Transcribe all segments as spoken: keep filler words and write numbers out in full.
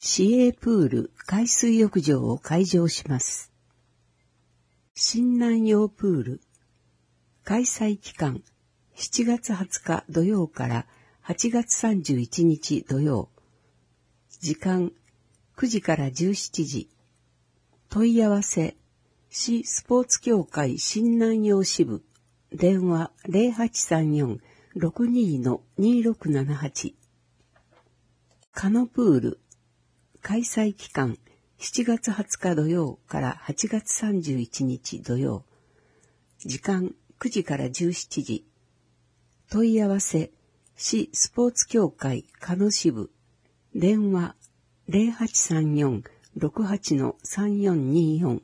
市営プール海水浴場を開場します。新南洋プール開催期間しちがつはつか土曜からはちがつさんじゅういちにち土曜。時間くじからじゅうしちじ。問い合わせ市スポーツ協会新南洋支部電話 ゼロはちさんよん ろくにー にーろくななはち。カノプール開催期間しちがつはつか土曜からはちがつさんじゅういちにち土曜。時間くじからじゅうしちじ。問い合わせ市スポーツ協会カノ支部電話 ゼロはちさんよん ろくはち さんよんにーよん。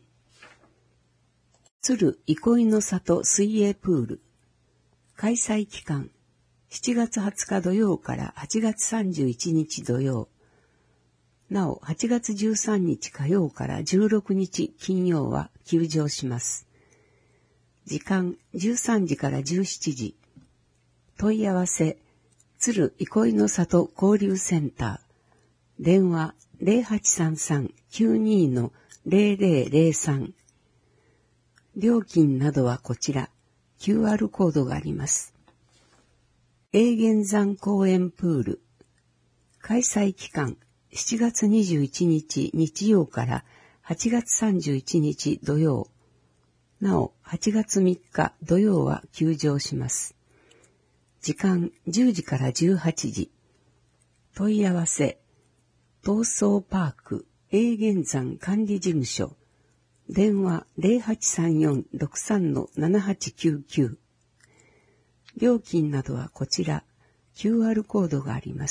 鶴憩いの里水泳プール開催期間しちがつはつか土曜からはちがつさんじゅういちにち土曜。なおはちがつじゅうさんにち火曜からじゅうろくにち金曜は休場します。時間じゅうさんじからじゅうしちじ。問い合わせ鶴憩いの里交流センター電話 ゼロはちさんさん きゅうにー ゼロゼロゼロさん。料金などはこちら キューアール コードがあります。永源山公園プール開催期間しちがつにじゅういちにち日曜からはちがつさんじゅういちにち土曜。なおはちがつみっか土曜は休場します。時間じゅうじからじゅうはちじ。問い合わせ東総パーク永源山管理事務所電話 ゼロはちさんよん ろくさん ななはちきゅうきゅう。料金などはこちら キューアール コードがあります。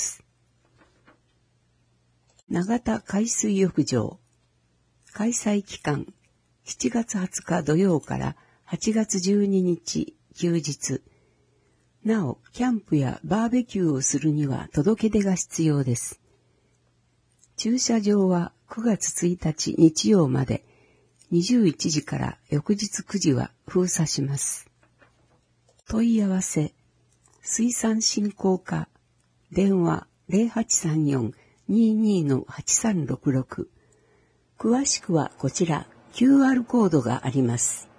長田海水浴場開催期間しちがつはつか土曜からはちがつじゅうににち休日。なおキャンプやバーベキューをするには届け出が必要です。駐車場はくがつついたち日曜までにじゅういちじから翌日くじは封鎖します。問い合わせ水産振興課電話 ゼロはちさんよん にーにー はちさんろくろく。詳しくはこちら キューアール コードがあります。